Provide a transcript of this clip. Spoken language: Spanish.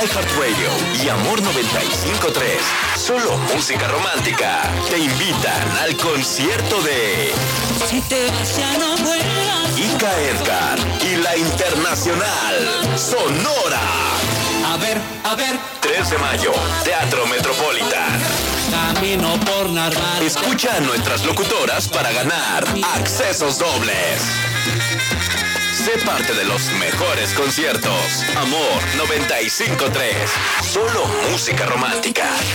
iHeartRadio y Amor 95.3, solo música romántica, te invitan al concierto de Si te vas ya no vuelvas. Ika Edgar y la internacional Sonora. A ver, 3 de mayo, Teatro Metropolitan. camino por Narval. Escucha a nuestras locutoras para ganar accesos dobles. Sé parte de los mejores conciertos. Amor 95.3, solo música romántica.